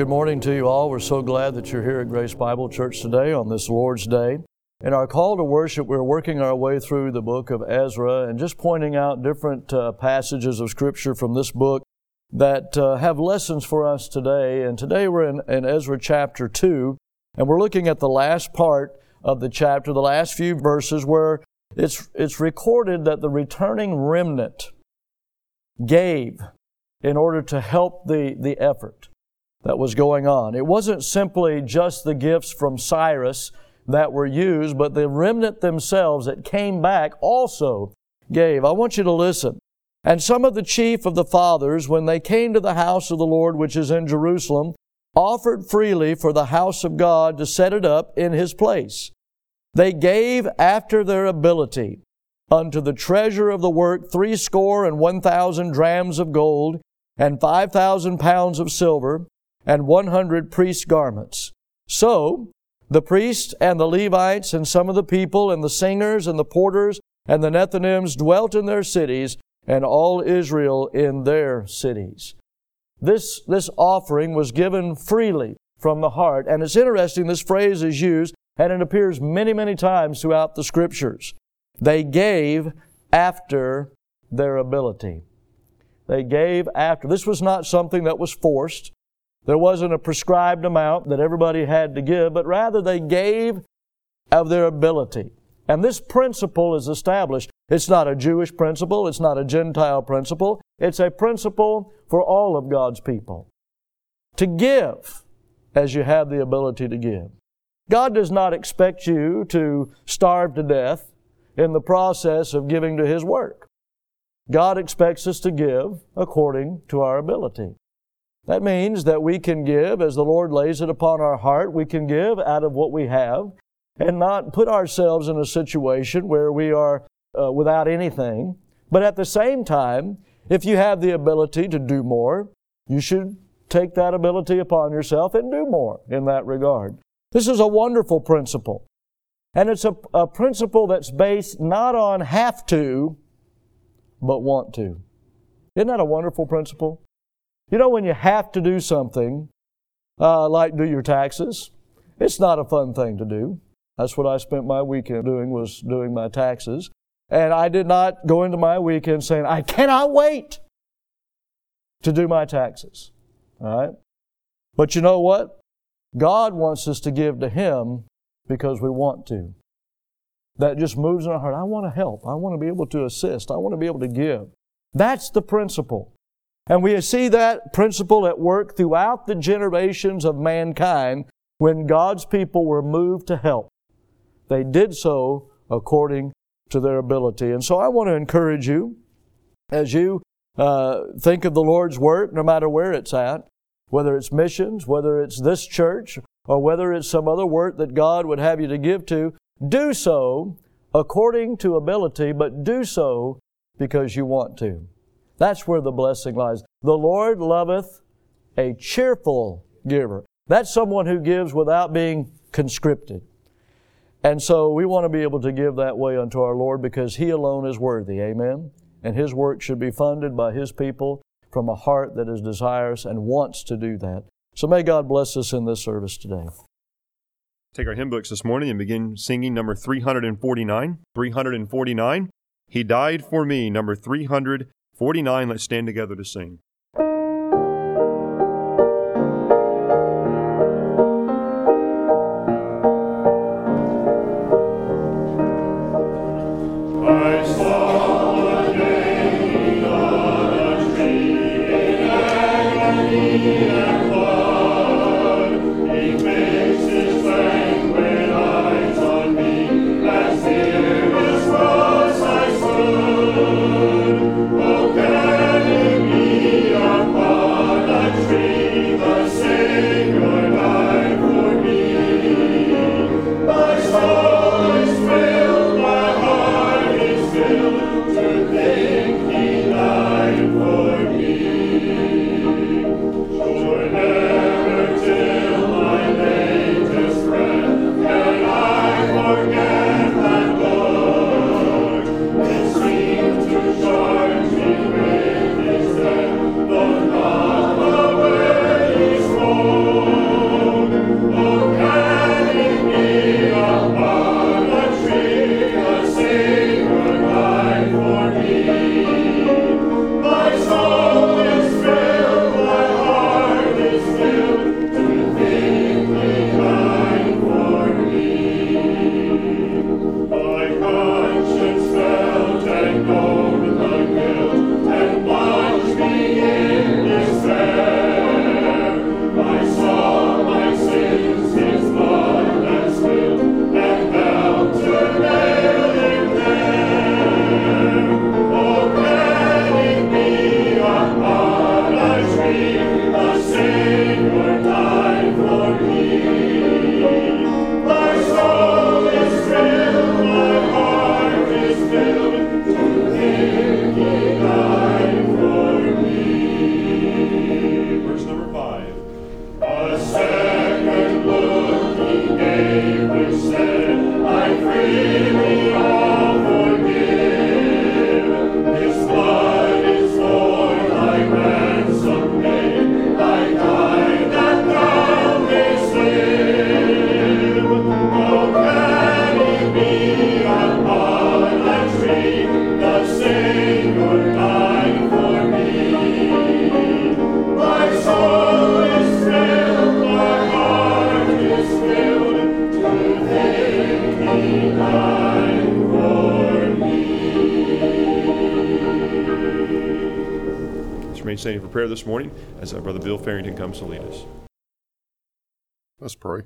good morning to you all. We're so glad that you're here at Grace Bible Church today on this Lord's Day. In our call to worship, we're working our way through the book of Ezra and just pointing out different passages of Scripture from this book that have lessons for us today. And today we're in Ezra chapter 2, and we're looking at the last part of the chapter, the last few verses, where it's recorded that the returning remnant gave in order to help the effort that was going on. It wasn't simply just the gifts from Cyrus that were used, but the remnant themselves that came back also gave. I want you to listen. And some of the chief of the fathers, when they came to the house of the Lord, which is in Jerusalem, offered freely for the house of God to set it up in His place. They gave after their ability unto the treasure of the work 61,000 drams of gold, and 5,000 pounds of silver, and 100 priest garments. So the priests and the Levites and some of the people and the singers and the porters and the Nethinims dwelt in their cities, and all Israel in their cities. This offering was given freely from the heart. And it's interesting, this phrase is used, and it appears many, many times throughout the Scriptures. They gave after their ability. They gave after. This was not something that was forced. There wasn't a prescribed amount that everybody had to give, but rather they gave of their ability. And this principle is established. It's not a Jewish principle. It's not a Gentile principle. It's a principle for all of God's people. To give as you have the ability to give. God does not expect you to starve to death in the process of giving to His work. God expects us to give according to our ability. That means that we can give as the Lord lays it upon our heart. We can give out of what we have and not put ourselves in a situation where we are without anything. But at the same time, if you have the ability to do more, you should take that ability upon yourself and do more in that regard. This is a wonderful principle. And it's a principle that's based not on have to, but want to. Isn't that a wonderful principle? You know, when you have to do something, like do your taxes, it's not a fun thing to do. That's what I spent my weekend doing, was doing my taxes. And I did not go into my weekend saying, I cannot wait to do my taxes. All right? But you know what? God wants us to give to Him because we want to. That just moves in our heart. I want to help. I want to be able to assist. I want to be able to give. That's the principle. And we see that principle at work throughout the generations of mankind when God's people were moved to help. They did so according to their ability. And so I want to encourage you, as you think of the Lord's work, no matter where it's at, whether it's missions, whether it's this church, or whether it's some other work that God would have you to give to, do so according to ability, but do so because you want to. That's where the blessing lies. The Lord loveth a cheerful giver. That's someone who gives without being conscripted. And so we want to be able to give that way unto our Lord because He alone is worthy. Amen? And His work should be funded by His people from a heart that is desirous and wants to do that. So may God bless us in this service today. Take our hymn books this morning and begin singing number 349. 349. He died for me, number 349. Let's stand together to sing. Oh remain standing for prayer this morning as our Brother Bill Farrington comes to lead us. Let's pray.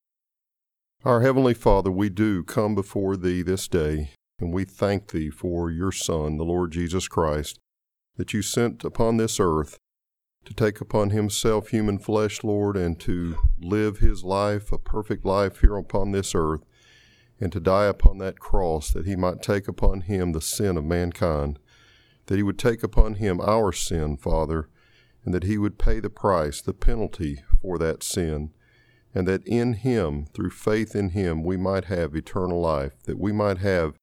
Our Heavenly Father, we do come before Thee this day, and we thank Thee for Your Son, the Lord Jesus Christ, that You sent upon this earth to take upon Himself human flesh, Lord, and to live His life, a perfect life here upon this earth, and to die upon that cross that He might take upon Him the sin of mankind, that He would take upon Him our sin, Father, and that He would pay the price, the penalty for that sin, and that in Him, through faith in Him, we might have eternal life, that we might have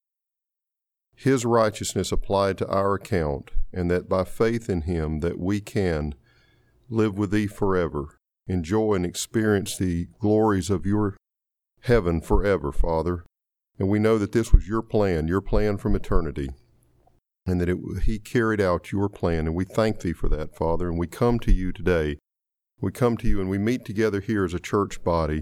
His righteousness applied to our account, and that by faith in Him that we can live with Thee forever, enjoy and experience the glories of Your heaven forever, Father. And we know that this was Your plan from eternity, and that He carried out Your plan, and we thank Thee for that, Father. And we come to You today. We come to You and we meet together here as a church body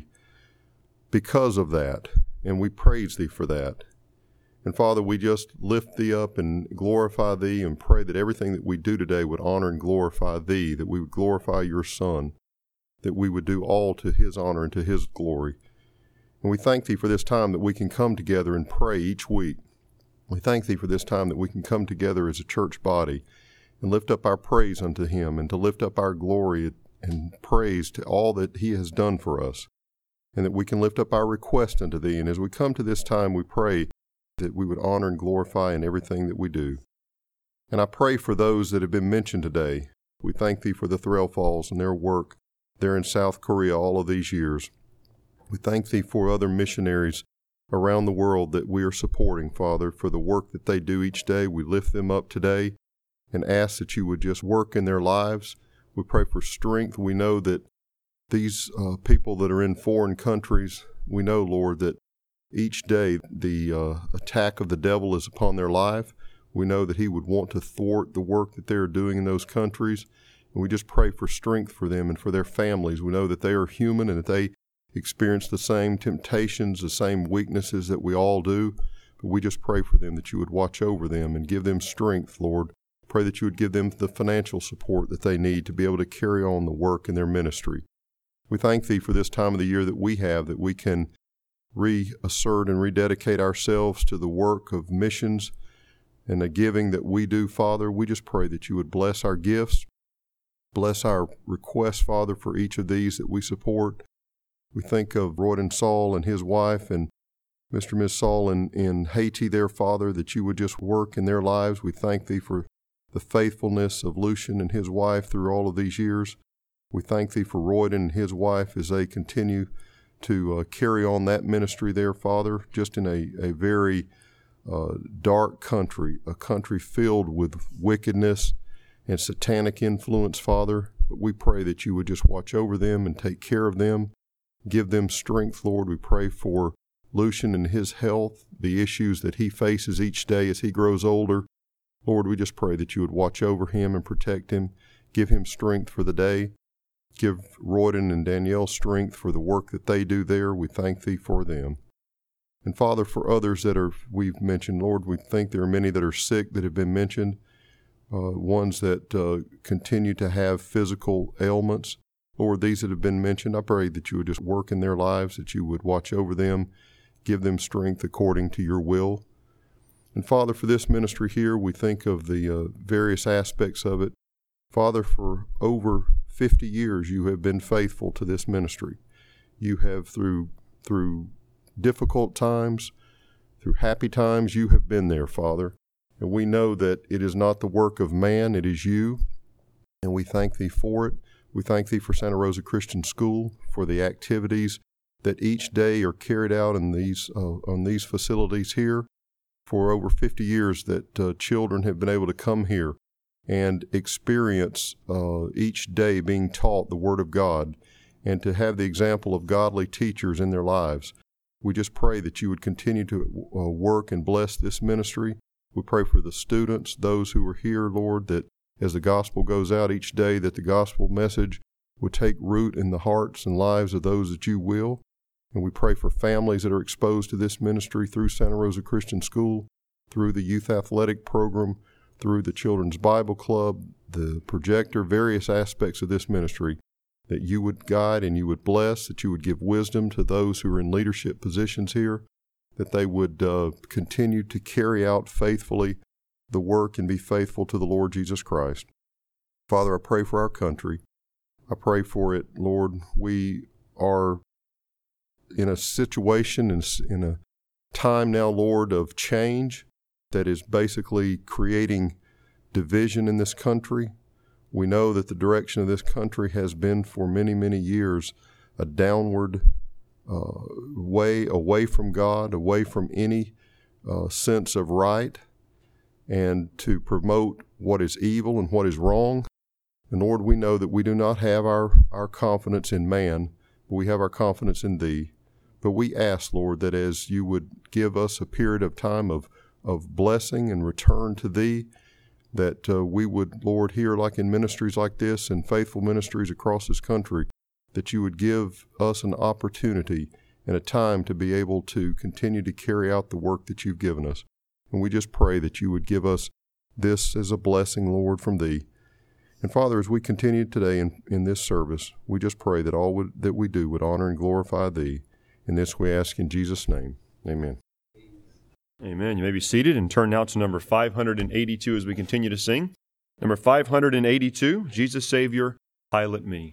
because of that, and we praise Thee for that. And Father, we just lift Thee up and glorify Thee and pray that everything that we do today would honor and glorify Thee, that we would glorify Your Son, that we would do all to His honor and to His glory. And we thank Thee for this time that we can come together and pray each week. We thank Thee for this time that we can come together as a church body and lift up our praise unto Him, and to lift up our glory and praise to all that He has done for us, and that we can lift up our request unto Thee. And as we come to this time, we pray that we would honor and glorify in everything that we do. And I pray for those that have been mentioned today. We thank Thee for the Threlfalls and their work there in South Korea all of these years. We thank Thee for other missionaries around the world that we are supporting, Father, for the work that they do each day. We lift them up today and ask that You would just work in their lives. We pray for strength. We know that these people that are in foreign countries, we know, Lord, that each day the attack of the devil is upon their life. We know that he would want to thwart the work that they're doing in those countries. And we just pray for strength for them and for their families. We know that they are human and that they experience the same temptations, the same weaknesses that we all do. But we just pray for them that You would watch over them and give them strength, Lord. Pray that You would give them the financial support that they need to be able to carry on the work in their ministry. We thank Thee for this time of the year that we have, that we can reassert and rededicate ourselves to the work of missions and the giving that we do, Father. We just pray that You would bless our gifts, bless our requests, Father, for each of these that we support. We think of Royden Saul and his wife and Mr. and Ms. Saul in Haiti there, Father, that You would just work in their lives. We thank Thee for the faithfulness of Lucian and his wife through all of these years. We thank Thee for Royden and his wife as they continue to carry on that ministry there, Father, just in a very dark country, a country filled with wickedness and satanic influence, Father. But we pray that You would just watch over them and take care of them. Give them strength, Lord. We pray for Lucian and his health, the issues that he faces each day as he grows older. Lord, we just pray that You would watch over him and protect him. Give him strength for the day. Give Royden and Danielle strength for the work that they do there. We thank Thee for them. And Father, for others that we've mentioned, Lord, we think there are many that are sick that have been mentioned, ones that continue to have physical ailments. Lord, these that have been mentioned, I pray that You would just work in their lives, that You would watch over them, give them strength according to Your will. And Father, for this ministry here, we think of the various aspects of it. Father, for over 50 years You have been faithful to this ministry. You have, through difficult times, through happy times, You have been there, Father. And we know that it is not the work of man, it is You. And we thank Thee for it. We thank Thee for Santa Rosa Christian School, for the activities that each day are carried out in on these facilities here. For over 50 years that children have been able to come here and experience each day being taught the Word of God, and to have the example of godly teachers in their lives. We just pray that You would continue to work and bless this ministry. We pray for the students, those who are here, Lord, that as the gospel goes out each day, that the gospel message would take root in the hearts and lives of those that You will. And we pray for families that are exposed to this ministry through Santa Rosa Christian School, through the youth athletic program, through the Children's Bible Club, the projector, various aspects of this ministry, that you would guide and you would bless, that you would give wisdom to those who are in leadership positions here, that they would continue to carry out faithfully the work and be faithful to the Lord Jesus Christ. Father, I pray for our country. I pray for it, Lord. We are in a situation, in a time now, Lord, of change that is basically creating division in this country. We know that the direction of this country has been for many, many years a downward way away from God, away from any sense of right, and to promote what is evil and what is wrong. And Lord, we know that we do not have our confidence in man, but we have our confidence in Thee. But we ask, Lord, that as You would give us a period of time of blessing and return to Thee, that we would, Lord, here like in ministries like this and faithful ministries across this country, that You would give us an opportunity and a time to be able to continue to carry out the work that You've given us. And we just pray that You would give us this as a blessing, Lord, from Thee. And Father, as we continue today in this service, we just pray that all that we do would honor and glorify Thee. And this we ask in Jesus' name. Amen. Amen. You may be seated and turn now to number 582 as we continue to sing. Number 582, Jesus Savior, Pilot Me.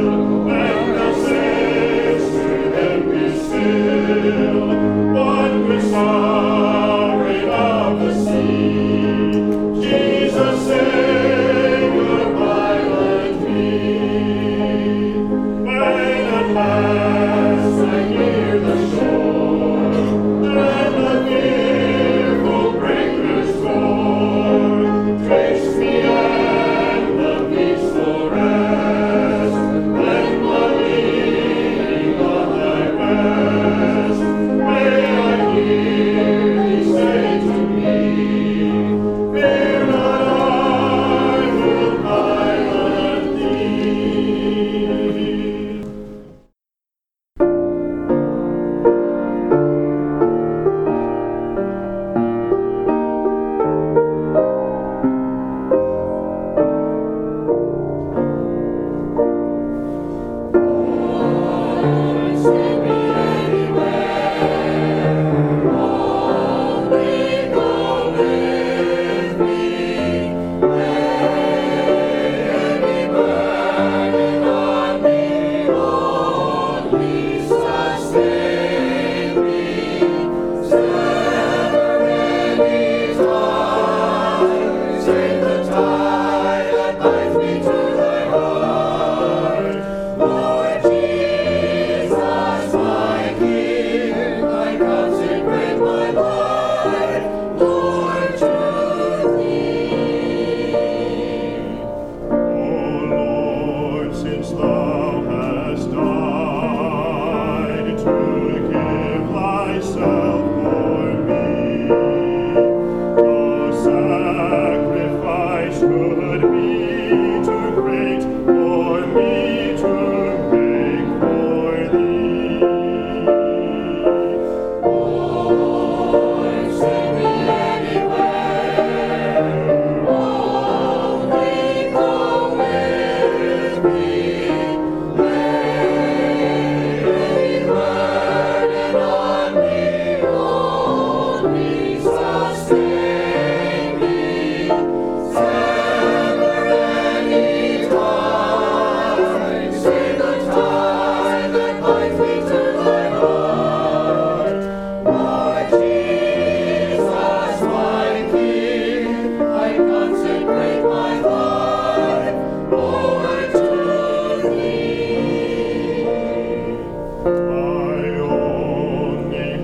One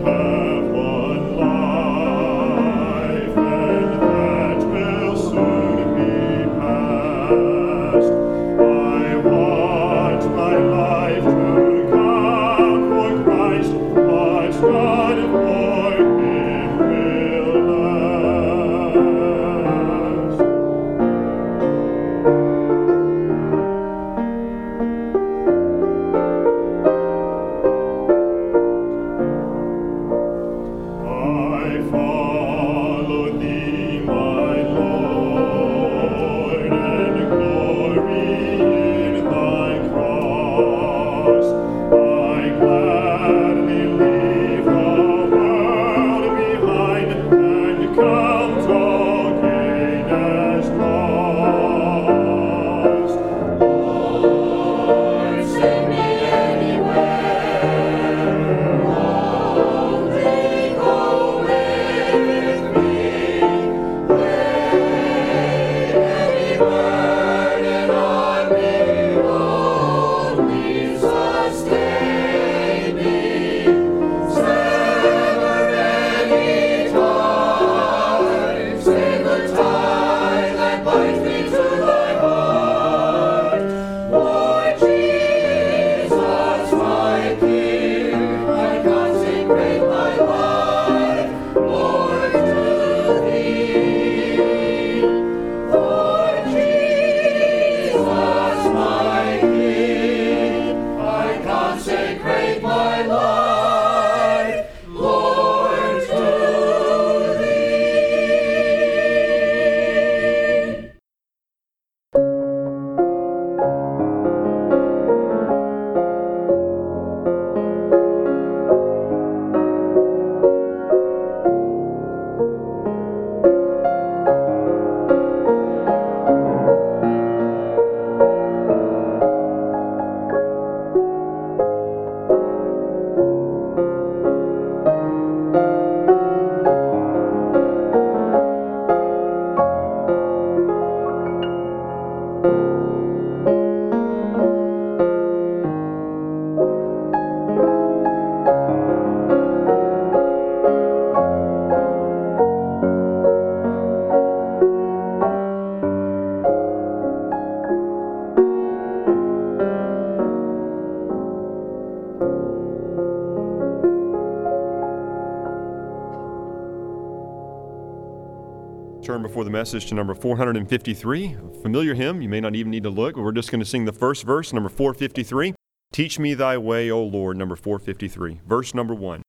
Turn before the message to number 453, a familiar hymn. You may not even need to look, but we're just going to sing the first verse, number 453. Teach me thy way, O Lord, number 453. Verse number 1.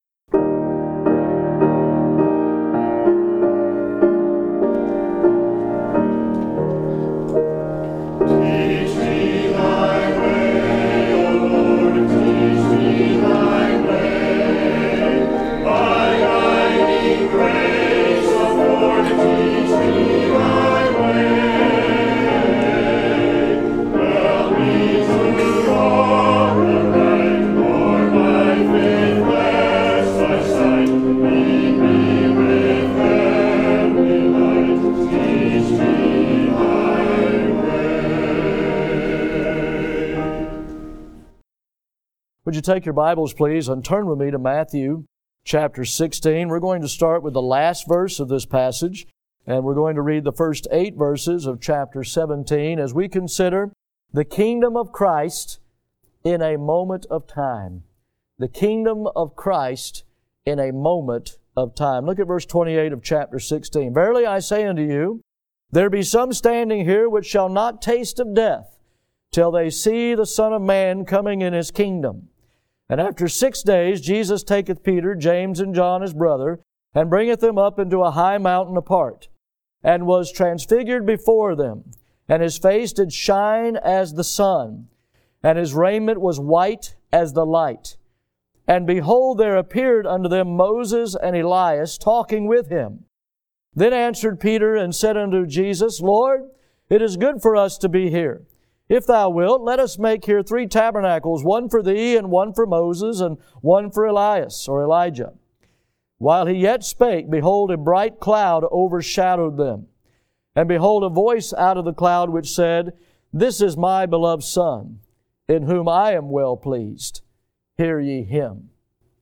Would you take your Bibles, please, and turn with me to Matthew chapter 16. We're going to start with the last verse of this passage, and we're going to read the first 8 verses of chapter 17 as we consider the kingdom of Christ in a moment of time. The kingdom of Christ in a moment of time. Look at verse 28 of chapter 16. Verily I say unto you, there be some standing here which shall not taste of death, till they see the Son of Man coming in His kingdom. And after 6 days Jesus taketh Peter, James, and John his brother, and bringeth them up into a high mountain apart, and was transfigured before them. And His face did shine as the sun, and His raiment was white as the light. And behold, there appeared unto them Moses and Elias talking with Him. Then answered Peter and said unto Jesus, Lord, it is good for us to be here. If Thou wilt, let us make here 3 tabernacles, one for Thee, and one for Moses, and one for Elias, or Elijah. While he yet spake, behold, a bright cloud overshadowed them. And behold, a voice out of the cloud which said, This is my beloved Son, in whom I am well pleased. Hear ye Him.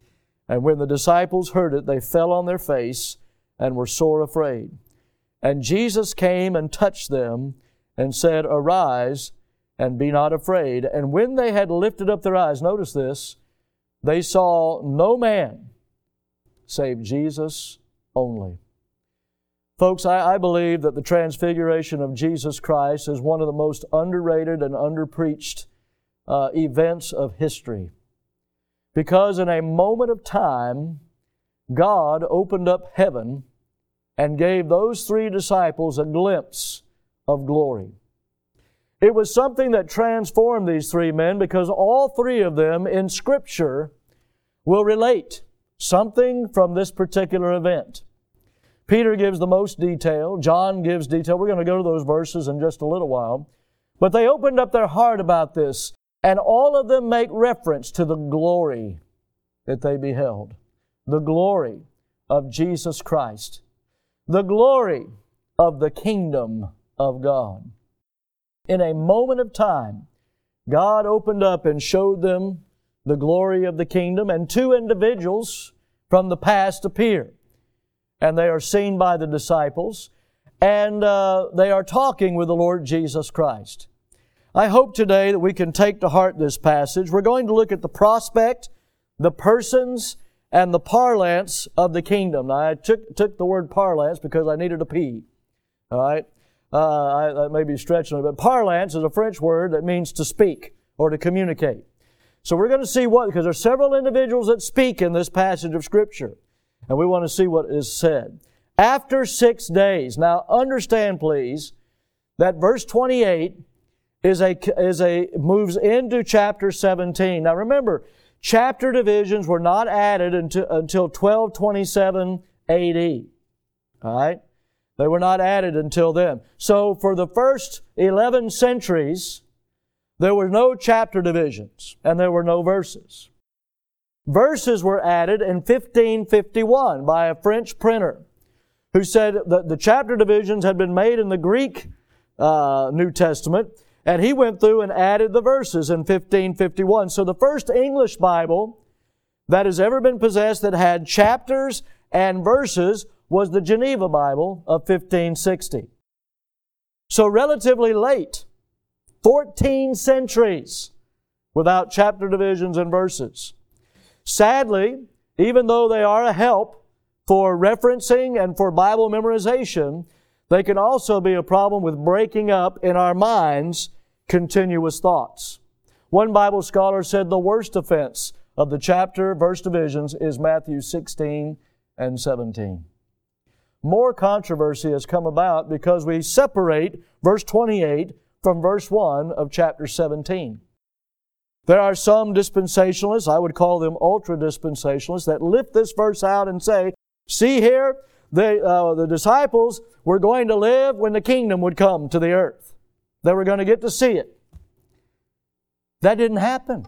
And when the disciples heard it, they fell on their face and were sore afraid. And Jesus came and touched them and said, Arise, and be not afraid. And when they had lifted up their eyes, notice this, they saw no man save Jesus only. Folks, I believe that the transfiguration of Jesus Christ is one of the most underrated and underpreached events of history. Because in a moment of time, God opened up heaven and gave those three disciples a glimpse of glory. It was something that transformed these three men because all three of them in Scripture will relate something from this particular event. Peter gives the most detail. John gives detail. We're going to go to those verses in just a little while. But they opened up their heart about this, and all of them make reference to the glory that they beheld. The glory of Jesus Christ. The glory of the kingdom of God. In a moment of time, God opened up and showed them the glory of the kingdom, and two individuals from the past appear. And they are seen by the disciples, and they are talking with the Lord Jesus Christ. I hope today that we can take to heart this passage. We're going to look at the prospect, the persons, and the parlance of the kingdom. Now, I took the word parlance because I needed a pee. All right? That may be stretching it, but parlance is a French word that means to speak or to communicate. So we're going to see because there are several individuals that speak in this passage of Scripture. And we want to see what is said. After 6 days. Now understand, please, that verse 28 moves into chapter 17. Now remember, chapter divisions were not added until 1227 AD. All right? They were not added until then. So for the first 11 centuries, there were no chapter divisions and there were no verses. Verses were added in 1551 by a French printer who said that the chapter divisions had been made in the Greek New Testament, and he went through and added the verses in 1551. So the first English Bible that has ever been possessed that had chapters and verses was the Geneva Bible of 1560. So relatively late, 14 centuries without chapter divisions and verses. Sadly, even though they are a help for referencing and for Bible memorization, they can also be a problem with breaking up in our minds continuous thoughts. One Bible scholar said the worst offense of the chapter-verse divisions is Matthew 16 and 17. More controversy has come about because we separate verse 28 from verse 1 of chapter 17. There are some dispensationalists, I would call them ultra-dispensationalists, that lift this verse out and say, see here, the disciples were going to live when the kingdom would come to the earth. They were going to get to see it. That didn't happen.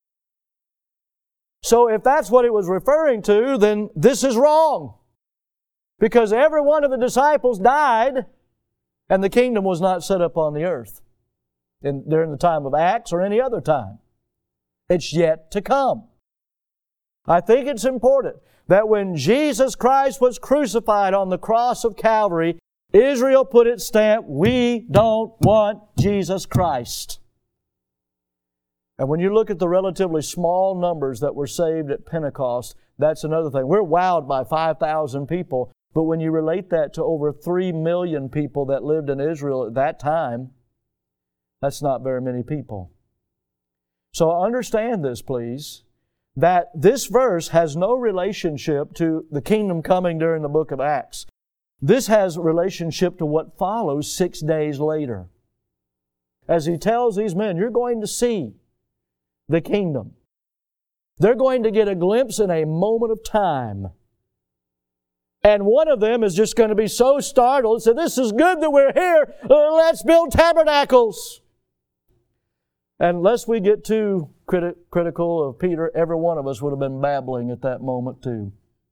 So if that's what it was referring to, then this is wrong. Because every one of the disciples died, and the kingdom was not set up on the earth during the time of Acts or any other time. It's yet to come. I think it's important that when Jesus Christ was crucified on the cross of Calvary, Israel put its stamp, we don't want Jesus Christ. And when you look at the relatively small numbers that were saved at Pentecost, that's another thing. We're wowed by 5,000 people, but when you relate that to over 3 million people that lived in Israel at that time, that's not very many people. So understand this, please, that this verse has no relationship to the kingdom coming during the book of Acts. This has relationship to what follows 6 days later. As he tells these men, you're going to see the kingdom. They're going to get a glimpse in a moment of time. And one of them is just going to be so startled and say, this is good that we're here. Let's build tabernacles. And lest we get too critical of Peter, every one of us would have been babbling at that moment too.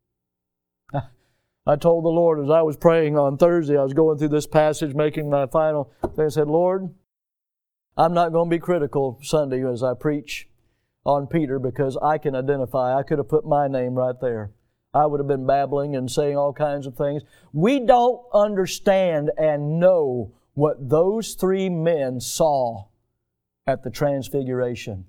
I told the Lord as I was praying on Thursday, I was going through this passage, making my final thing. I said, Lord, I'm not going to be critical Sunday as I preach. on Peter because I can identify. I could have put my name right there. I would have been babbling and saying all kinds of things. We don't understand and know what those three men saw at the Transfiguration.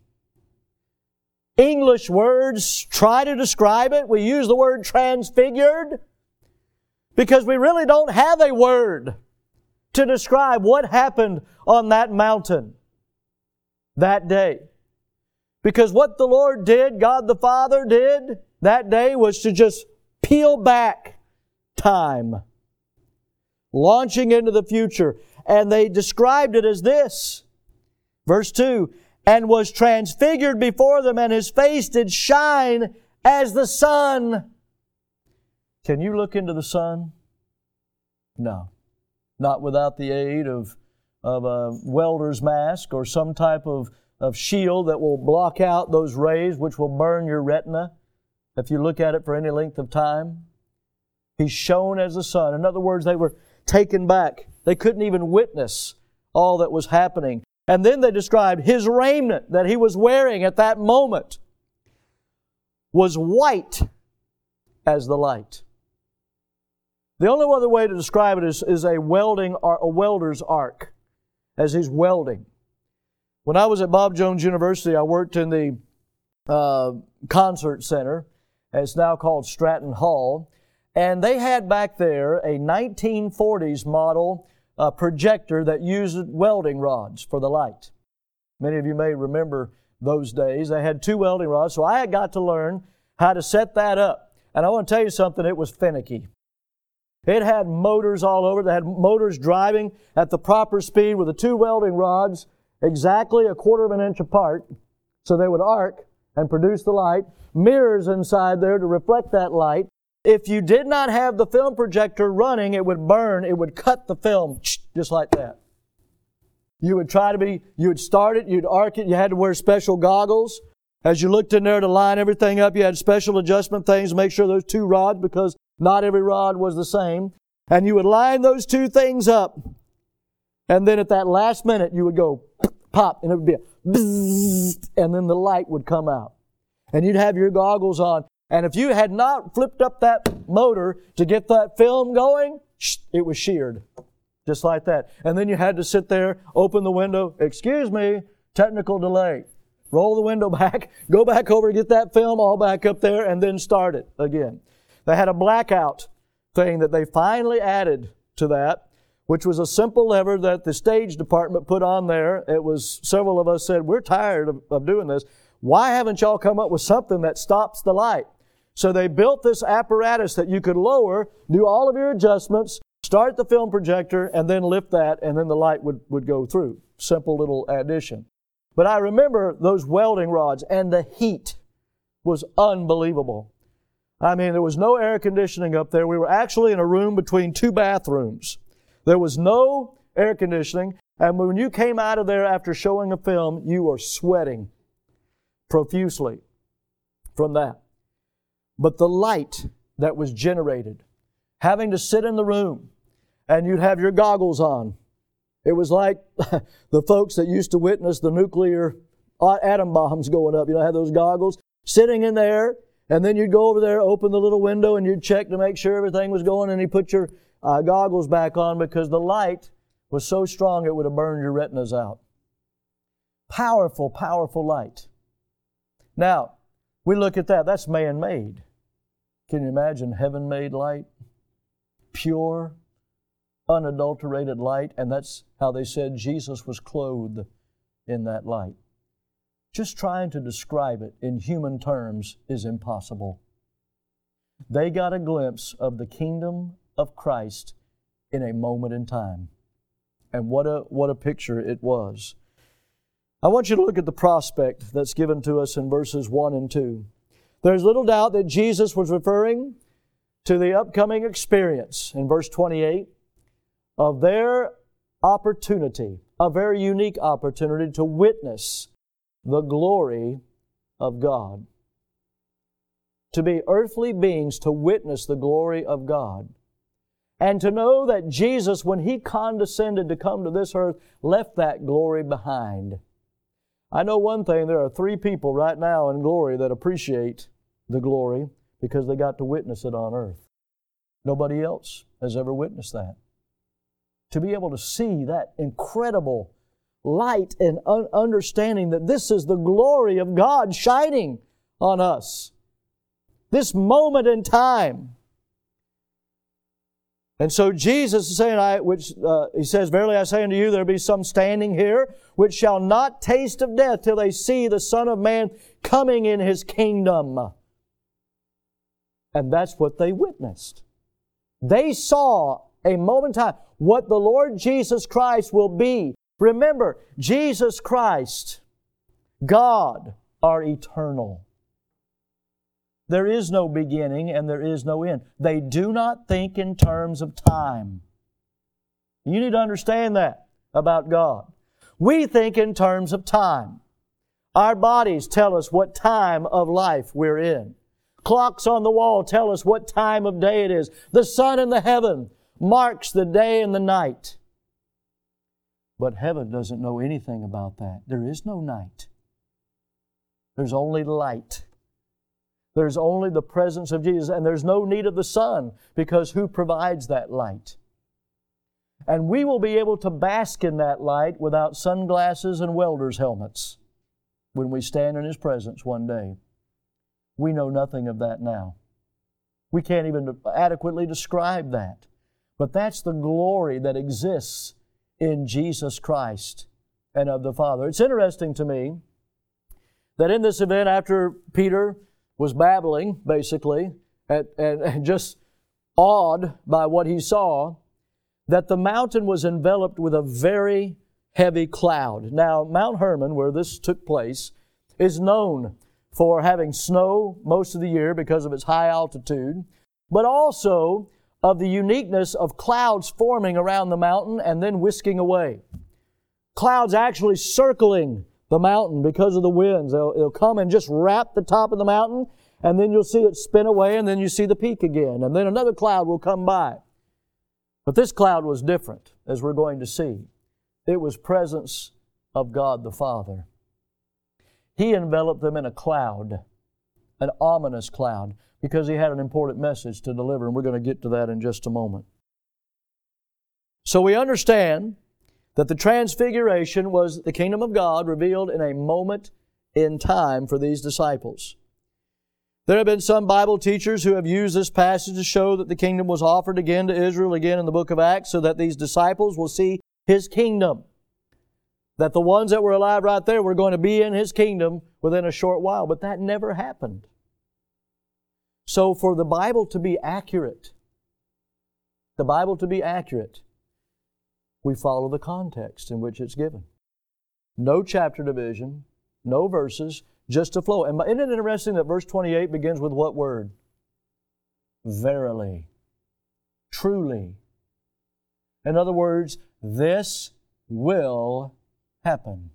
English words try to describe it. We use the word transfigured because we really don't have a word to describe what happened on that mountain that day. Because what the Lord did, God the Father did that day was to just peel back time, launching into the future. And they described it as this. Verse 2, and was transfigured before them, and His face did shine as the sun. Can you look into the sun? No. Not without the aid of a welder's mask or some type of shield that will block out those rays which will burn your retina if you look at it for any length of time. He shone as the sun. In other words, they were taken back. They couldn't even witness all that was happening. And then they described His raiment that He was wearing at that moment was white as the light. The only other way to describe it is a welder's arc, as he's welding. When I was at Bob Jones University, I worked in the concert center. It's now called Stratton Hall. And they had back there a 1940s model projector that used welding rods for the light. Many of you may remember those days. They had 2 welding rods, so I had got to learn how to set that up. And I want to tell you something, it was finicky. It had motors all over. They had motors driving at the proper speed with the 2 welding rods exactly 1/4 of an inch apart, so they would arc and produce the light. Mirrors inside there to reflect that light. If you did not have the film projector running, it would burn, it would cut the film just like that. You would start it, you'd arc it, you had to wear special goggles. As you looked in there to line everything up, you had special adjustment things to make sure those 2 rods, because not every rod was the same. And you would line those 2 things up. And then at that last minute, you would go pop, and it would be a bzzz, and then the light would come out. And you'd have your goggles on. And if you had not flipped up that motor to get that film going, it was sheared. Just like that. And then you had to sit there, open the window, excuse me, technical delay. Roll the window back, go back over, get that film all back up there, and then start it again. They had a blackout thing that they finally added to that, which was a simple lever that the stage department put on there. It was, several of us said, we're tired of doing this. Why haven't y'all come up with something that stops the light? So they built this apparatus that you could lower, do all of your adjustments, start the film projector, and then lift that, and then the light would go through. Simple little addition. But I remember those welding rods, and the heat was unbelievable. I mean, there was no air conditioning up there. We were actually in a room between 2 bathrooms. There was no air conditioning, and when you came out of there after showing a film, you were sweating profusely from that. But the light that was generated, having to sit in the room, and you'd have your goggles on. It was like the folks that used to witness the nuclear atom bombs going up. You know, have those goggles, sitting in there, and then you'd go over there, open the little window, and you'd check to make sure everything was going, and you put your goggles back on because the light was so strong it would have burned your retinas out. Powerful, powerful light. Now, we look at that. That's man-made. Can you imagine heaven-made light? Pure, unadulterated light. And that's how they said Jesus was clothed in that light. Just trying to describe it in human terms is impossible. They got a glimpse of the kingdom of Christ in a moment in time. And what a picture it was. I want you to look at the prospect that's given to us in verses 1 and 2. There's little doubt that Jesus was referring to the upcoming experience in verse 28 of their opportunity, a very unique opportunity to witness the glory of God. To be earthly beings, to witness the glory of God. And to know that Jesus, when He condescended to come to this earth, left that glory behind. I know one thing, there are 3 people right now in glory that appreciate the glory because they got to witness it on earth. Nobody else has ever witnessed that. To be able to see that incredible light and understanding that this is the glory of God shining on us. This moment in time. And so Jesus is saying, He says, "Verily I say unto you, there be some standing here which shall not taste of death till they see the Son of Man coming in His kingdom." And that's what they witnessed. They saw a moment in time what the Lord Jesus Christ will be. Remember, Jesus Christ, God, are eternal. There is no beginning and there is no end. They do not think in terms of time. You need to understand that about God. We think in terms of time. Our bodies tell us what time of life we're in. Clocks on the wall tell us what time of day it is. The sun in the heaven marks the day and the night. But heaven doesn't know anything about that. There is no night. There's only light. There's only the presence of Jesus, and there's no need of the sun, because who provides that light? And we will be able to bask in that light without sunglasses and welder's helmets when we stand in His presence one day. We know nothing of that now. We can't even adequately describe that. But that's the glory that exists in Jesus Christ and of the Father. It's interesting to me that in this event, after Peter was babbling, basically, and just awed by what he saw, that the mountain was enveloped with a very heavy cloud. Now, Mount Hermon, where this took place, is known for having snow most of the year because of its high altitude, but also of the uniqueness of clouds forming around the mountain and then whisking away. Clouds actually circling the mountain because of the winds. They'll come and just wrap the top of the mountain, and then you'll see it spin away, and then you see the peak again, and then another cloud will come by. But this cloud was different, as we're going to see. It was presence of God the Father. He enveloped them in a cloud, an ominous cloud, because He had an important message to deliver, and we're going to get to that in just a moment. So we understand that the transfiguration was the kingdom of God revealed in a moment in time for these disciples. There have been some Bible teachers who have used this passage to show that the kingdom was offered again to Israel again in the book of Acts, so that these disciples will see His kingdom. That the ones that were alive right there were going to be in His kingdom within a short while. But that never happened. So for the Bible to be accurate, we follow the context in which it's given. No chapter division, no verses, just a flow. And isn't it interesting that verse 28 begins with what word? Verily. Truly. In other words, this will happen.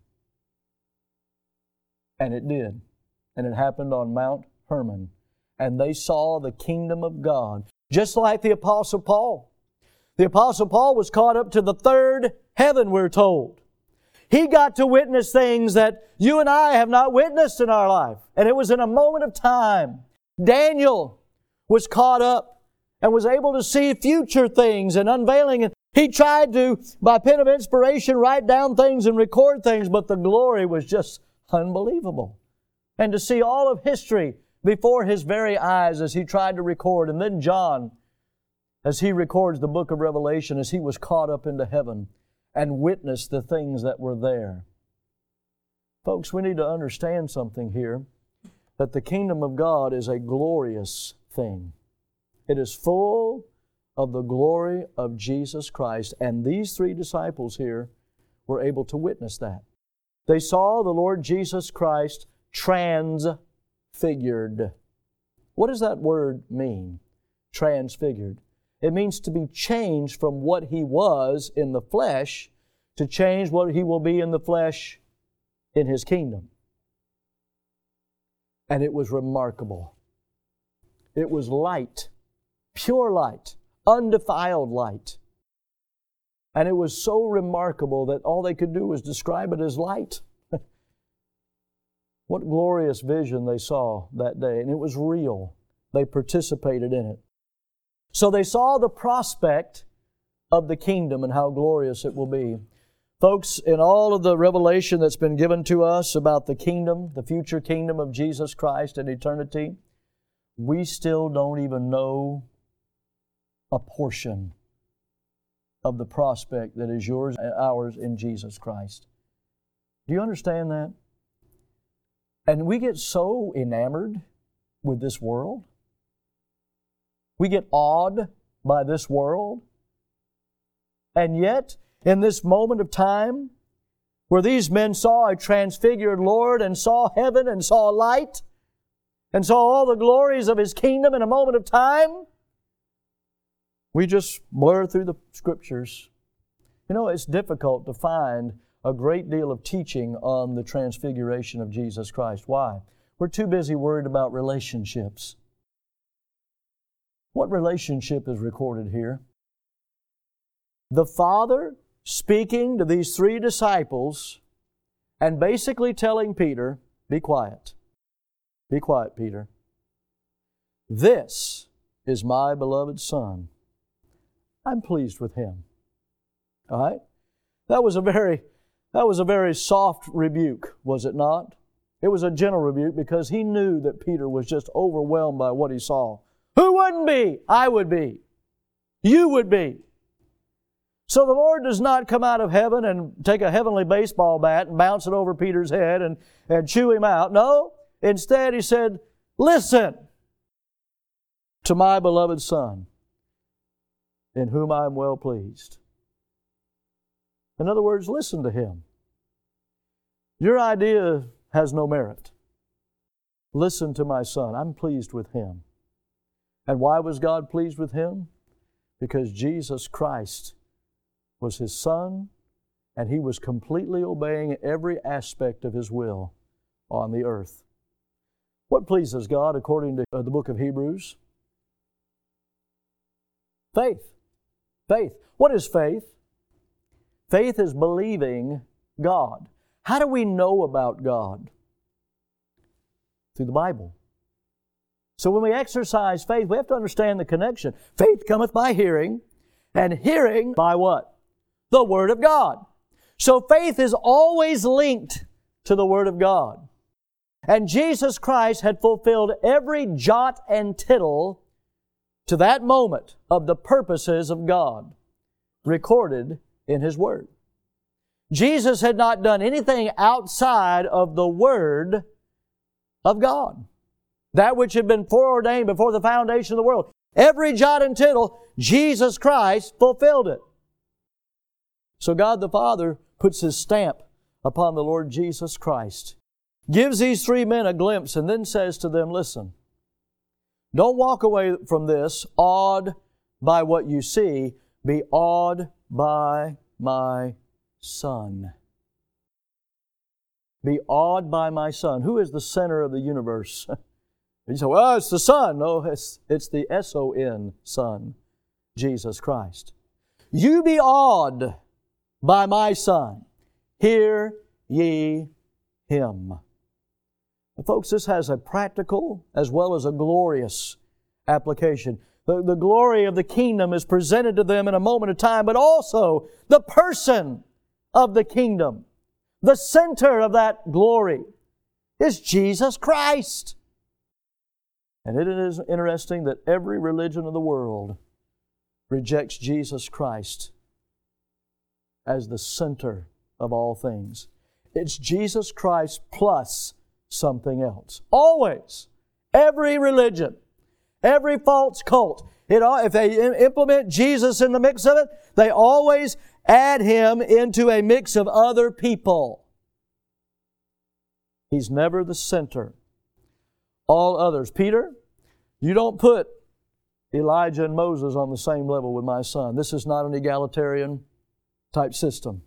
And it did. And it happened on Mount Hermon. And they saw the kingdom of God. Just like the Apostle Paul. The Apostle Paul was caught up to the third heaven, we're told. He got to witness things that you and I have not witnessed in our life. And it was in a moment of time. Daniel was caught up and was able to see future things and unveiling. And he tried to, by pen of inspiration, write down things and record things, but the glory was just unbelievable. And to see all of history before his very eyes as he tried to record. And then John, as he records the book of Revelation, as he was caught up into heaven and witnessed the things that were there. Folks, we need to understand something here, that the kingdom of God is a glorious thing. It is full of the glory of Jesus Christ, and these 3 disciples here were able to witness that. They saw the Lord Jesus Christ transfigured. What does that word mean? Transfigured. It means to be changed from what He was in the flesh to change what He will be in the flesh in His kingdom. And it was remarkable. It was light, pure light, undefiled light. And it was so remarkable that all they could do was describe it as light. What glorious vision they saw that day, and it was real. They participated in it. So they saw the prospect of the kingdom and how glorious it will be. Folks, in all of the revelation that's been given to us about the kingdom, the future kingdom of Jesus Christ in eternity, we still don't even know a portion of the prospect that is yours and ours in Jesus Christ. Do you understand that? And we get so enamored with this world. We get awed by this world. And yet, in this moment of time, where these men saw a transfigured Lord and saw heaven and saw light and saw all the glories of His kingdom in a moment of time, we just blur through the Scriptures. You know, it's difficult to find a great deal of teaching on the transfiguration of Jesus Christ. Why? We're too busy worried about relationships. What relationship is recorded here? The Father speaking to these three disciples and basically telling Peter, be quiet. Be quiet, Peter. This is my beloved Son. I'm pleased with Him. All right? That was a very soft rebuke, was it not? It was a gentle rebuke because he knew that Peter was just overwhelmed by what he saw. Who wouldn't be? I would be. You would be. So the Lord does not come out of heaven and take a heavenly baseball bat and bounce it over Peter's head and chew him out. No, instead He said, listen to my beloved Son, in whom I am well pleased. In other words, listen to Him. Your idea has no merit. Listen to my Son. I'm pleased with Him. And why was God pleased with Him? Because Jesus Christ was His Son, and He was completely obeying every aspect of His will on the earth. What pleases God according to the book of Hebrews? Faith. Faith. What is faith? Faith is believing God. How do we know about God? Through the Bible. So when we exercise faith, we have to understand the connection. Faith cometh by hearing, and hearing by what? The Word of God. So faith is always linked to the Word of God. And Jesus Christ had fulfilled every jot and tittle to that moment of the purposes of God recorded in His Word. Jesus had not done anything outside of the Word of God. That which had been foreordained before the foundation of the world. Every jot and tittle, Jesus Christ fulfilled it. So God the Father puts His stamp upon the Lord Jesus Christ, gives these three men a glimpse, and then says to them, listen, don't walk away from this awed by what you see. Be awed by my Son. Be awed by my Son. Who is the center of the universe? You say, well, it's the Son. No, it's the S-O-N, Son, Jesus Christ. You be awed by my Son. Hear ye Him. And folks, this has a practical as well as a glorious application. The glory of the kingdom is presented to them in a moment of time, but also the person of the kingdom. The center of that glory is Jesus Christ. And it is interesting that every religion of the world rejects Jesus Christ as the center of all things. It's Jesus Christ plus something else. Always. Every religion. Every false cult. If they implement Jesus in the mix of it, they always add Him into a mix of other people. He's never the center. All others. Peter, you don't put Elijah and Moses on the same level with my Son. This is not an egalitarian type system.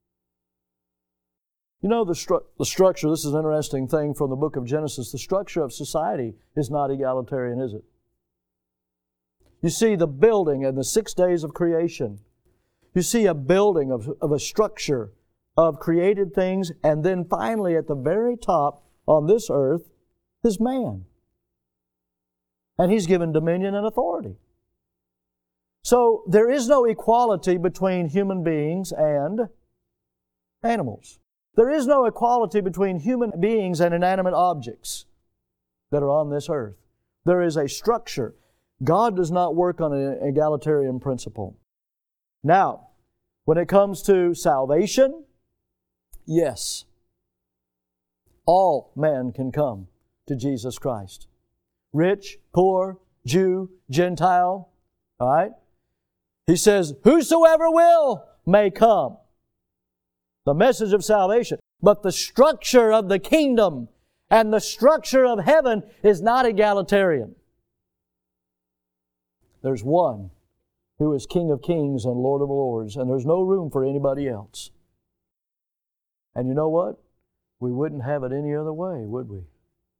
You know the structure, this is an interesting thing from the book of Genesis. The structure of society is not egalitarian, is it? You see the building and the 6 days of creation. You see a building of a structure of created things, and then finally at the very top, on this earth is man. And He's given dominion and authority. So there is no equality between human beings and animals. There is no equality between human beings and inanimate objects that are on this earth. There is a structure. God does not work on an egalitarian principle. Now, when it comes to salvation, yes, all men can come to Jesus Christ. Rich, poor, Jew, Gentile, all right? He says, whosoever will may come. The message of salvation. But the structure of the kingdom and the structure of heaven is not egalitarian. There's one who is King of kings and Lord of lords, and there's no room for anybody else. And you know what? We wouldn't have it any other way, would we?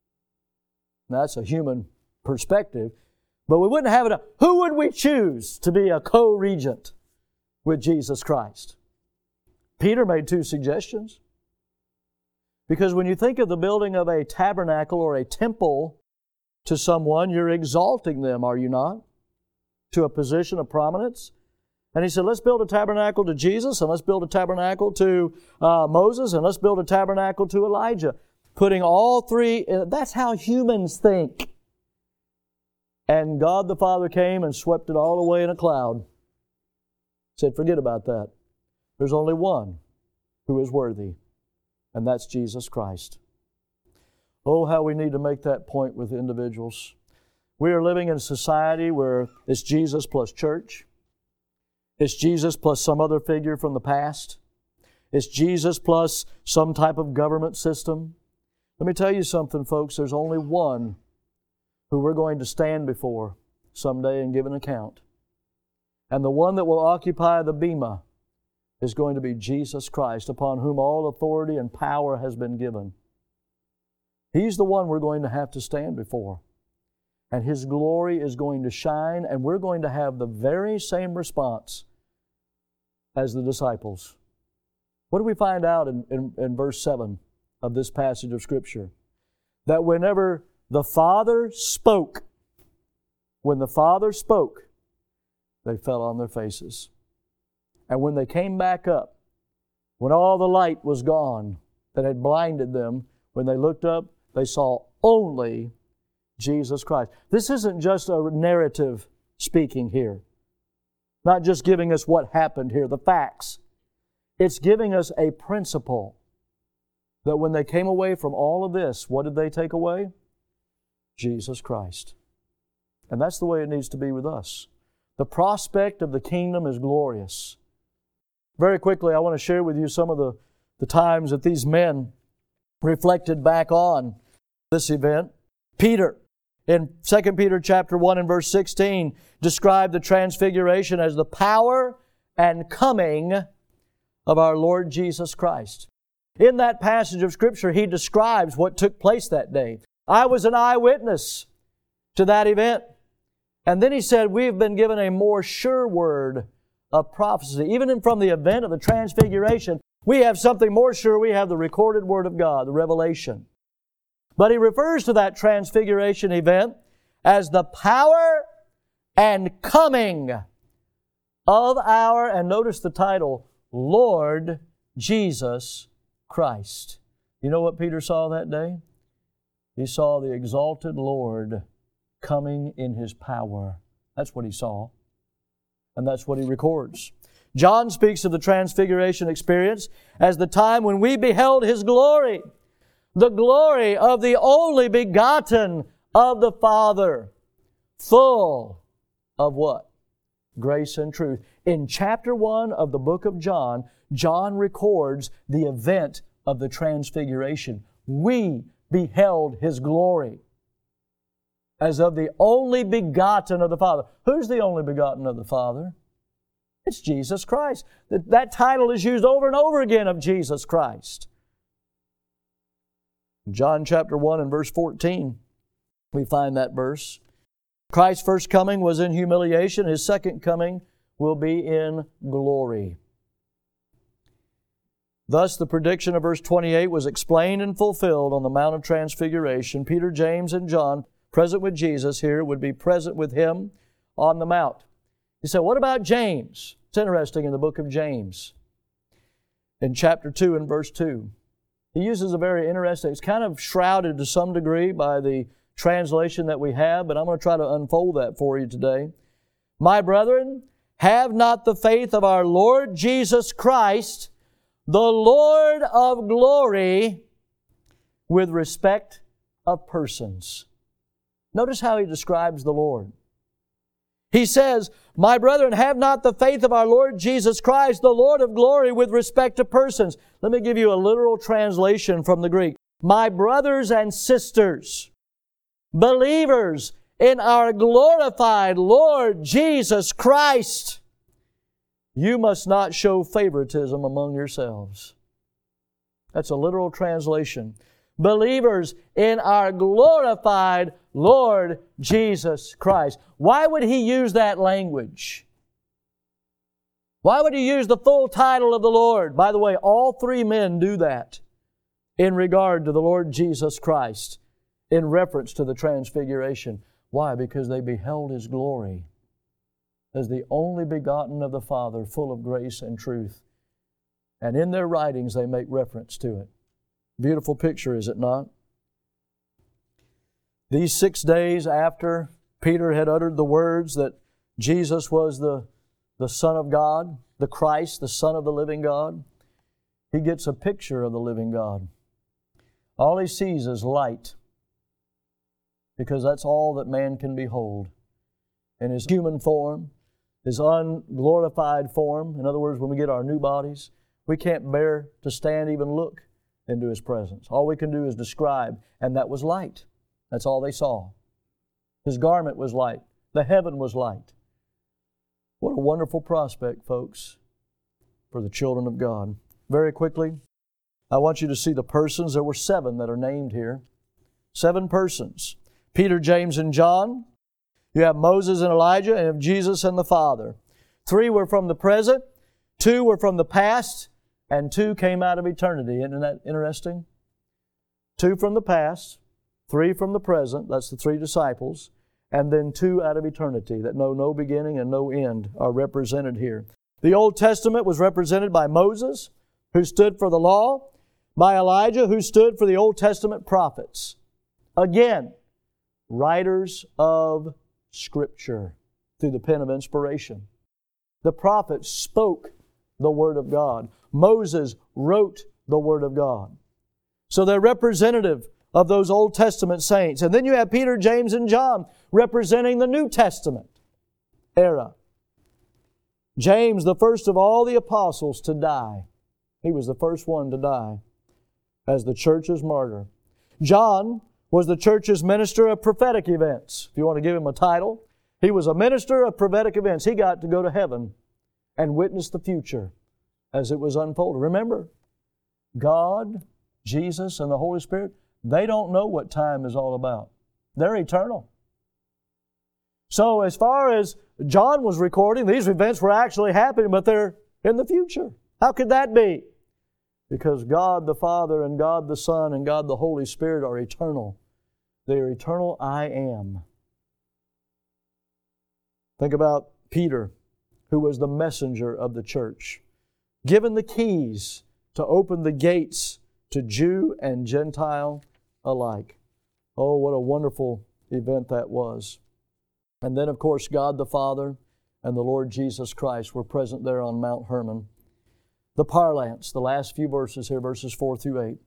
Now, that's a human perspective, but we wouldn't have it. Who would we choose to be a co-regent with Jesus Christ? Peter made 2 suggestions. Because when you think of the building of a tabernacle or a temple to someone, you're exalting them, are you not? To a position of prominence. And he said, let's build a tabernacle to Jesus, and let's build a tabernacle to Moses, and let's build a tabernacle to Elijah. Putting all three, that's how humans think. And God the Father came and swept it all away in a cloud. Said, forget about that. There's only one who is worthy, and that's Jesus Christ. Oh, how we need to make that point with individuals. We are living in a society where it's Jesus plus church. It's Jesus plus some other figure from the past. It's Jesus plus some type of government system. Let me tell you something, folks. There's only one who we're going to stand before someday and give an account. And the one that will occupy the bema is going to be Jesus Christ, upon whom all authority and power has been given. He's the one we're going to have to stand before. And His glory is going to shine, and we're going to have the very same response as the disciples. What do we find out in verse 7 of this passage of Scripture? That whenever the Father spoke, when the Father spoke, they fell on their faces. And when they came back up, when all the light was gone that had blinded them, when they looked up, they saw only Jesus Christ. This isn't just a narrative speaking here. Not just giving us what happened here, the facts. It's giving us a principle that when they came away from all of this, what did they take away? Jesus Christ. And that's the way it needs to be with us. The prospect of the kingdom is glorious. Very quickly, I want to share with you some of the times that these men reflected back on this event. Peter, in 2 Peter chapter 1 and verse 16, described the transfiguration as the power and coming of our Lord Jesus Christ. In that passage of Scripture, he describes what took place that day. I was an eyewitness to that event. And then he said, we've been given a more sure word of prophecy. Even from the event of the transfiguration, we have something more sure. We have the recorded Word of God, the revelation. But he refers to that transfiguration event as the power and coming of our, and notice the title, Lord Jesus Christ. You know what Peter saw that day? He saw the exalted Lord coming in His power. That's what he saw. And that's what he records. John speaks of the transfiguration experience as the time when we beheld His glory, the glory of the only begotten of the Father, full of what? Grace and truth. In chapter 1 of the book of John, John records the event of the transfiguration. We beheld His glory as of the only begotten of the Father. Who's the only begotten of the Father? It's Jesus Christ. That title is used over and over again of Jesus Christ. John chapter 1 and verse 14, we find that verse. Christ's first coming was in humiliation. His second coming will be in glory. Thus, the prediction of verse 28 was explained and fulfilled on the Mount of Transfiguration. Peter, James, and John, present with Jesus here, would be present with Him on the Mount. You say, what about James? It's interesting in the book of James, in chapter 2 and verse 2. He uses a very interesting, it's kind of shrouded to some degree by the translation that we have, but I'm going to try to unfold that for you today. My brethren, have not the faith of our Lord Jesus Christ, the Lord of glory, with respect of persons. Notice how he describes the Lord. He says, my brethren, have not the faith of our Lord Jesus Christ, the Lord of glory, with respect to persons. Let me give you a literal translation from the Greek. My brothers and sisters, believers in our glorified Lord Jesus Christ, you must not show favoritism among yourselves. That's a literal translation. Believers in our glorified Lord Jesus Christ. Why would he use that language? Why would he use the full title of the Lord? By the way, all three men do that in regard to the Lord Jesus Christ in reference to the Transfiguration. Why? Because they beheld His glory as the only begotten of the Father, full of grace and truth. And in their writings they make reference to it. Beautiful picture, is it not? These 6 days after Peter had uttered the words that Jesus was the Son of God, the Christ, the Son of the living God, he gets a picture of the living God. All he sees is light, because that's all that man can behold. In His human form, His unglorified form, in other words, when we get our new bodies, we can't bear to stand, even look into His presence. All we can do is describe, and that was light. That's all they saw. His garment was light. The heaven was light. What a wonderful prospect, folks, for the children of God. Very quickly, I want you to see the persons. There were 7 that are named here. 7 persons. Peter, James, and John. You have Moses and Elijah, and you have Jesus and the Father. 3 were from the present, 2 were from the past, and 2 came out of eternity. Isn't that interesting? 2 from the past, 3 from the present, that's the 3 disciples, and then 2 out of eternity that know no beginning and no end are represented here. The Old Testament was represented by Moses, who stood for the law, by Elijah, who stood for the Old Testament prophets. Again, writers of Scripture through the pen of inspiration. The prophets spoke the Word of God. Moses wrote the Word of God. So they're representative of those Old Testament saints. And then you have Peter, James, and John representing the New Testament era. James, the first of all the apostles to die. He was the first one to die as the church's martyr. John was the church's minister of prophetic events. If you want to give him a title, he was a minister of prophetic events. He got to go to heaven and witness the future as it was unfolded. Remember, God, Jesus, and the Holy Spirit, they don't know what time is all about. They're eternal. So as far as John was recording, these events were actually happening, but they're in the future. How could that be? Because God the Father and God the Son and God the Holy Spirit are eternal. They are eternal I am. Think about Peter, who was the messenger of the church, given the keys to open the gates to Jew and Gentile alike. Oh, what a wonderful event that was. And then, of course, God the Father and the Lord Jesus Christ were present there on Mount Hermon. The parlance, the last few verses here, verses 4 through 8.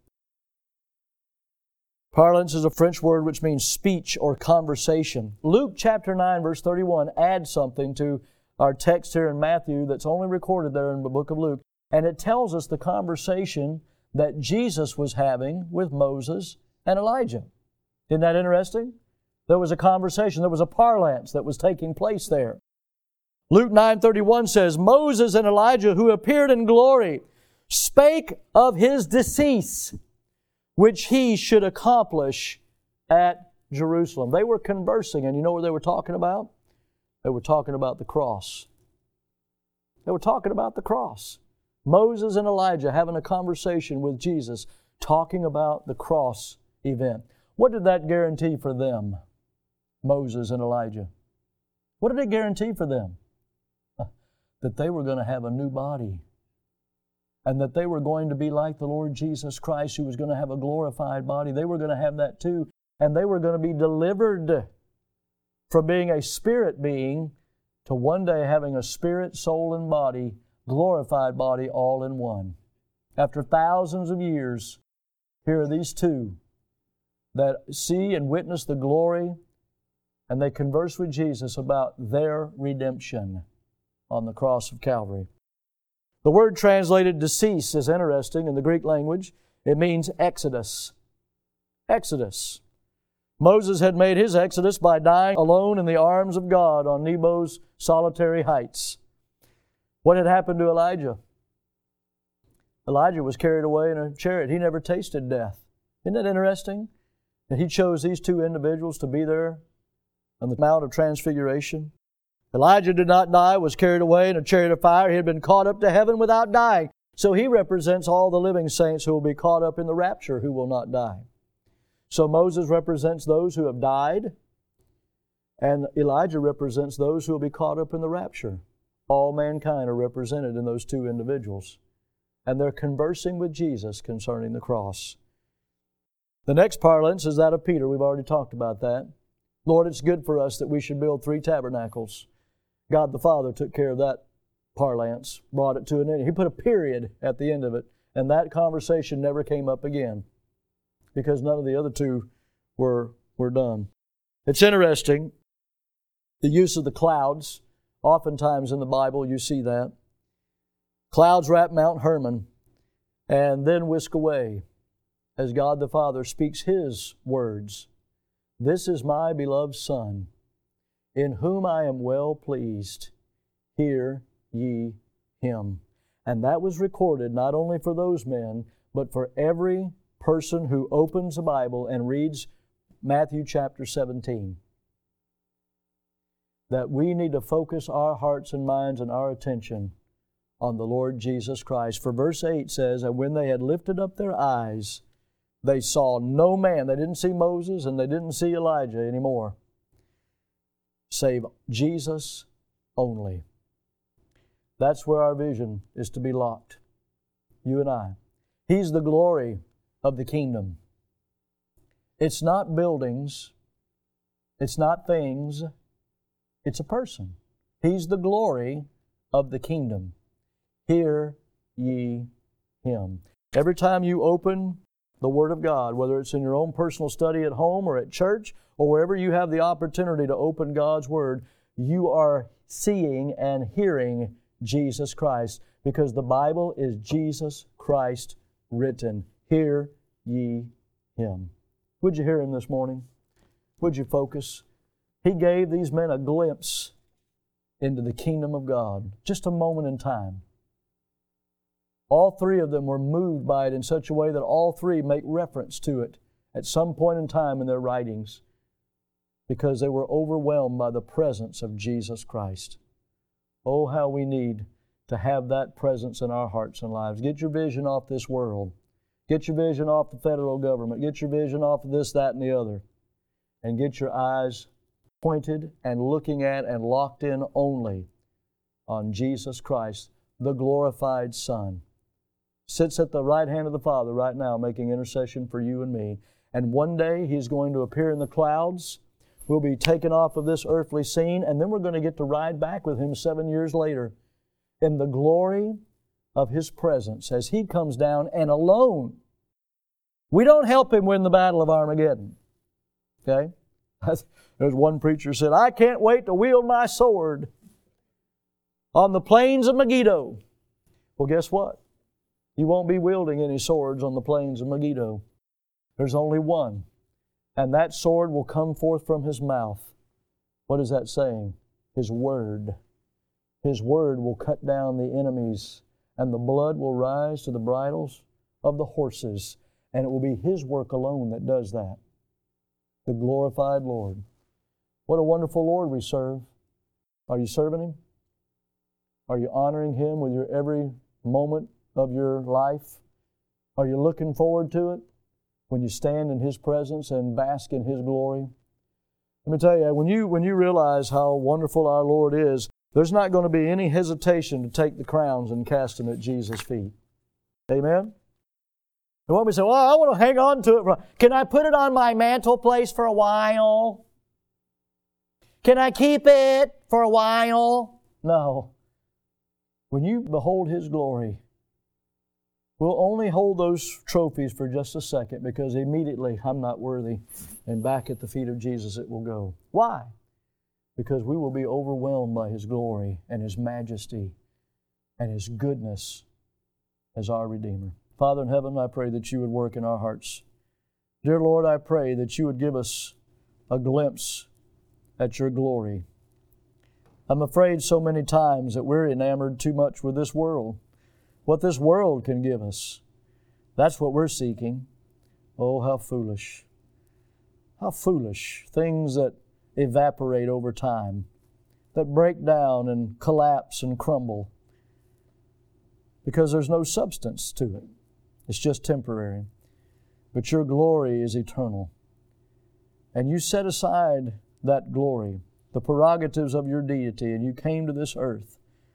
Parlance is a French word which means speech or conversation. Luke chapter 9, verse 31 adds something to our text here in Matthew that's only recorded there in the book of Luke. And it tells us the conversation that Jesus was having with Moses and Elijah. Isn't that interesting? There was a conversation, there was a parlance that was taking place there. Luke 9:31 says, Moses and Elijah, who appeared in glory, spake of His decease, which He should accomplish at Jerusalem. They were conversing, and you know what they were talking about? They were talking about the cross. They were talking about the cross. Moses and Elijah having a conversation with Jesus, talking about the cross event. What did that guarantee for them, Moses and Elijah? What did it guarantee for them? That they were going to have a new body, and that they were going to be like the Lord Jesus Christ, who was going to have a glorified body. They were going to have that too, and they were going to be delivered from being a spirit being to one day having a spirit, soul, and body, glorified body, all in one. After thousands of years, here are these two that see and witness the glory, and they converse with Jesus about their redemption on the cross of Calvary. The word translated decease is interesting in the Greek language. It means exodus. Exodus. Moses had made his exodus by dying alone in the arms of God on Nebo's solitary heights. What had happened to Elijah? Elijah was carried away in a chariot. He never tasted death. Isn't that interesting? And He chose these two individuals to be there on the Mount of Transfiguration. Elijah did not die, was carried away in a chariot of fire. He had been caught up to heaven without dying. So he represents all the living saints who will be caught up in the rapture who will not die. So Moses represents those who have died, and Elijah represents those who will be caught up in the rapture. All mankind are represented in those two individuals. And they're conversing with Jesus concerning the cross. The next parlance is that of Peter. We've already talked about that. Lord, it's good for us that we should build 3 tabernacles. God the Father took care of that parlance, brought it to an end. He put a period at the end of it, and that conversation never came up again because none of the other two were done. It's interesting, the use of the clouds. Oftentimes in the Bible you see that. Clouds wrap Mount Hermon and then whisk away as God the Father speaks His words. This is my beloved Son, in whom I am well pleased. Hear ye Him. And that was recorded not only for those men, but for every person who opens the Bible and reads Matthew chapter 17. That we need to focus our hearts and minds and our attention on the Lord Jesus Christ. For verse 8 says, and when they had lifted up their eyes, they saw no man. They didn't see Moses and they didn't see Elijah anymore, save Jesus only. That's where our vision is to be locked, you and I. He's the glory of the kingdom. It's not buildings. It's not things. It's a person. He's the glory of the kingdom. Hear ye Him. Every time you open the Word of God, whether it's in your own personal study at home or at church or wherever you have the opportunity to open God's Word, you are seeing and hearing Jesus Christ, because the Bible is Jesus Christ written. Hear ye Him. Would you hear Him this morning? Would you focus? He gave these men a glimpse into the kingdom of God, just a moment in time. All 3 of them were moved by it in such a way that all 3 make reference to it at some point in time in their writings, because they were overwhelmed by the presence of Jesus Christ. Oh, how we need to have that presence in our hearts and lives. Get your vision off this world. Get your vision off the federal government. Get your vision off of this, that, and the other. And get your eyes pointed and looking at and locked in only on Jesus Christ, the glorified Son. Sits at the right hand of the Father right now making intercession for you and me. And one day He's going to appear in the clouds. We'll be taken off of this earthly scene, and then we're going to get to ride back with Him 7 years later in the glory of His presence as He comes down and alone. We don't help Him win the battle of Armageddon. Okay? There's one preacher said, I can't wait to wield my sword on the plains of Megiddo. Well, guess what? You won't be wielding any swords on the plains of Megiddo. There's only one. And that sword will come forth from His mouth. What is that saying? His Word. His Word will cut down the enemies, and the blood will rise to the bridles of the horses. And it will be His work alone that does that. The glorified Lord. What a wonderful Lord we serve. Are you serving Him? Are you honoring Him with your every moment of your life? Are you looking forward to it when you stand in His presence and bask in His glory? Let me tell you, when you realize how wonderful our Lord is, there's not going to be any hesitation to take the crowns and cast them at Jesus' feet. Amen? And when we say, well, I want to hang on to it. Can I put it on my mantle place for a while? Can I keep it for a while? No. When you behold His glory, we'll only hold those trophies for just a second because immediately I'm not worthy, and back at the feet of Jesus it will go. Why? Because we will be overwhelmed by His glory and His majesty and His goodness as our Redeemer. Father in heaven, I pray that You would work in our hearts. Dear Lord, I pray that You would give us a glimpse at Your glory. I'm afraid so many times that we're enamored too much with this world. What this world can give us, that's what we're seeking. Oh, how foolish. How foolish. Things that evaporate over time, that break down and collapse and crumble because there's no substance to it. It's just temporary. But Your glory is eternal. And You set aside that glory, the prerogatives of Your deity, and You came to this earth.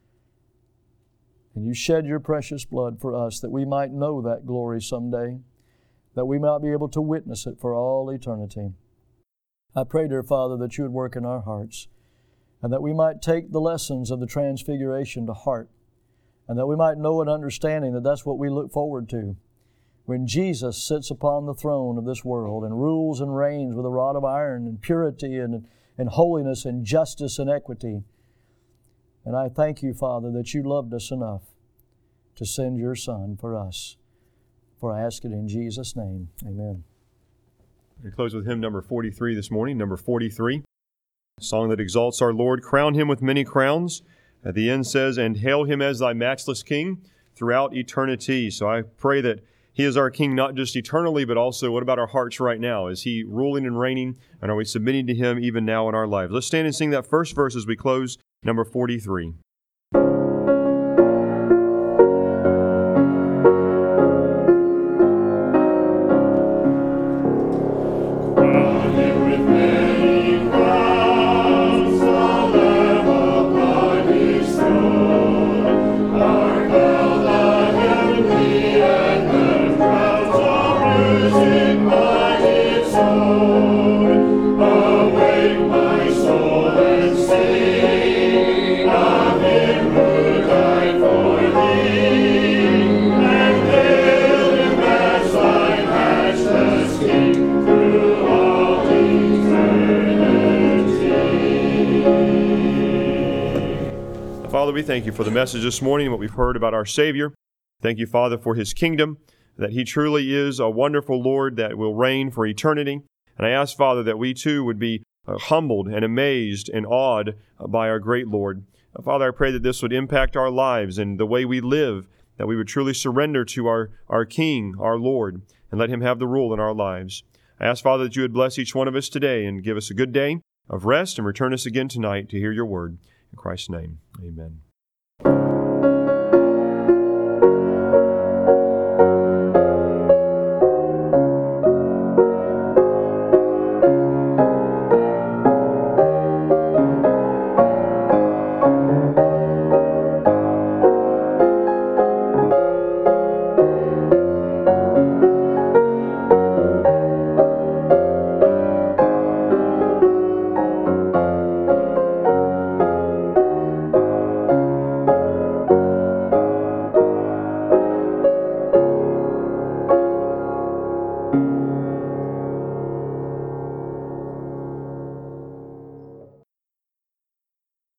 And You shed Your precious blood for us that we might know that glory someday, that we might be able to witness it for all eternity. I pray, dear Father, that You would work in our hearts, and that we might take the lessons of the Transfiguration to heart, and that we might know and understanding that that's what we look forward to. When Jesus sits upon the throne of this world and rules and reigns with a rod of iron and purity and holiness and justice and equity. And I thank You, Father, that You loved us enough to send Your Son for us. For I ask it in Jesus' name. Amen. We close with hymn number 43 this morning, number 43. A song that exalts our Lord. Crown Him with many crowns. At the end says, and hail Him as Thy matchless King throughout eternity. So I pray that He is our King not just eternally, but also what about our hearts right now? Is He ruling and reigning? And are we submitting to Him even now in our lives? Let's stand and sing that first verse as we close, number 43. Father, we thank You for the message this morning and what we've heard about our Savior. Thank You, Father, for His kingdom, that He truly is a wonderful Lord that will reign for eternity. And I ask, Father, that we too would be humbled and amazed and awed by our great Lord. Father, I pray that this would impact our lives and the way we live, that we would truly surrender to our King, our Lord, and let Him have the rule in our lives. I ask, Father, that You would bless each one of us today and give us a good day of rest and return us again tonight to hear Your word. In Christ's name, amen.